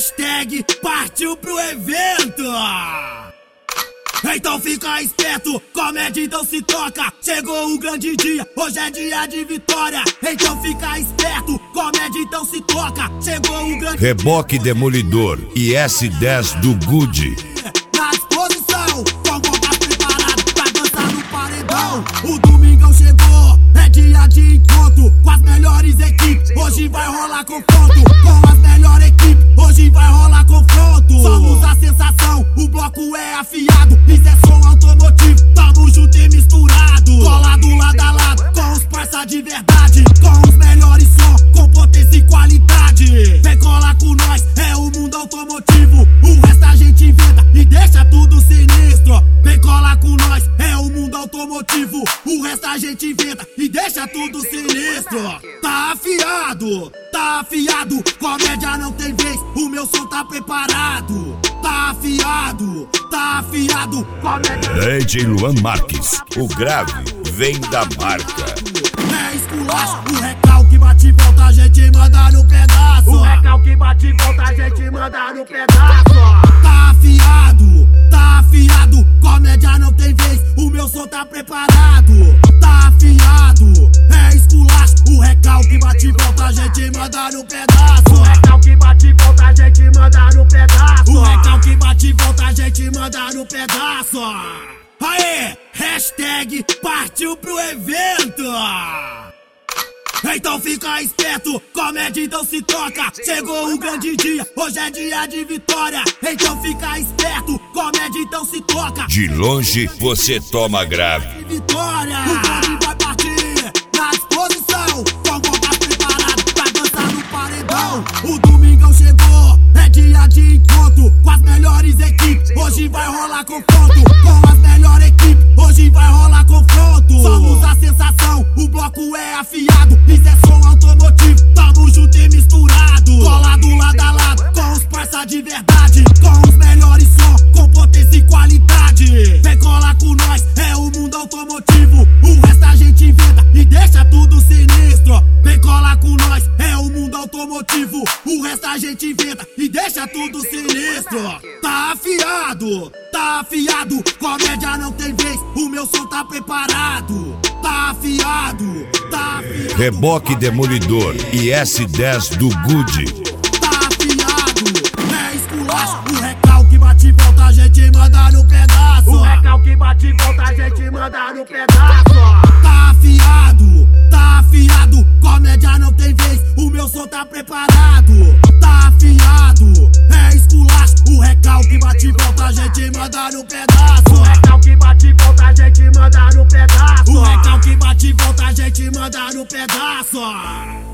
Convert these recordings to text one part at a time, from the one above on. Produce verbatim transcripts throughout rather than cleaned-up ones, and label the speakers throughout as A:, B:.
A: Hashtag partiu pro evento. Então fica esperto, comédia então se toca. Chegou o grande dia, hoje é dia de vitória. Então fica esperto, comédia então se toca. Chegou o grande
B: Reboque Demolidor e S dez do Good.
A: Na disposição, com botas preparadas pra dançar no paredão. O domingão chegou, é dia de encontro com as melhores equipes. Hoje vai rolar confronto com as melhores equipes. Hoje vai rolar confronto. Somos a sensação, o bloco é afiado. Isso é som automotivo, tamo junto e misturado. Colado lado a lado, com os parça de verdade. Com os melhores sons, com potência e qualidade. Vem colar com nós, é o mundo automotivo. O resto a gente inventa e deixa tudo sinistro. Vem colar com nós, é o mundo automotivo. O resto a gente inventa e deixa tudo sinistro. Tá afiado, tá afiado, comédia não tem vez, o meu som tá preparado. Tá afiado, tá afiado, comédia.
B: D J Luan Marques, o grave vem da marca.
A: É esculacho, o recalque bate e volta, a gente manda no pedaço. O recalque bate e volta, a gente manda no pedaço. Tá afiado, tá afiado, comédia não tem vez, o meu som tá preparado. Tá afiado, é esculacho, o recalque bate e volta, a gente manda no pedaço. O recalque bate e volta, a gente manda no pedaço. O recalque bate e volta, a gente manda no pedaço. Aê, hashtag partiu pro evento. Então fica esperto, comédia então se toca. Chegou o grande dia, hoje é dia de vitória. Então fica esperto, comédia então se toca.
B: De longe você toma grave.
A: Vitória, o grande vai partir na disposição, com botas preparadas pra dançar no paredão. O domingão chegou, é dia de encontro com as melhores equipes. Hoje vai rolar confronto com as melhores equipes. Hoje vai rolar confronto. Somos a sensação, o bloco é afiado. Isso é som automotivo, tamo junto e misturado. Colado lado a lado, com os parça de verdade. Com os melhores sons, com potência e qualidade. Vem colar com nós, é o mundo automotivo. O resto a gente inventa e deixa tudo sinistro. Vem colar com nós, é o mundo automotivo. O resto a gente inventa e deixa tudo sinistro. Tá afiado, tá afiado, comédia não tem vez, o meu som tá preparado. Tá afiado, tá afiado.
B: Reboque Demolidor e S dez do Good.
A: Tá afiado, é esculacho, o recalque bate e volta, a gente manda no pedaço. O recalque bate e volta, a gente manda no pedaço. Tá afiado, tá afiado, comédia não tem vez, o meu som tá preparado. Tá afiado, é esculacho, o recalque bate e volta, a gente manda no pedaço. O recalque bate e volta, a gente manda no pedaço. O recalque bate e volta, a gente manda no pedaço.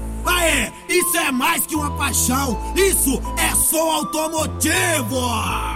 A: Aê, isso é mais que uma paixão, isso é som automotivo.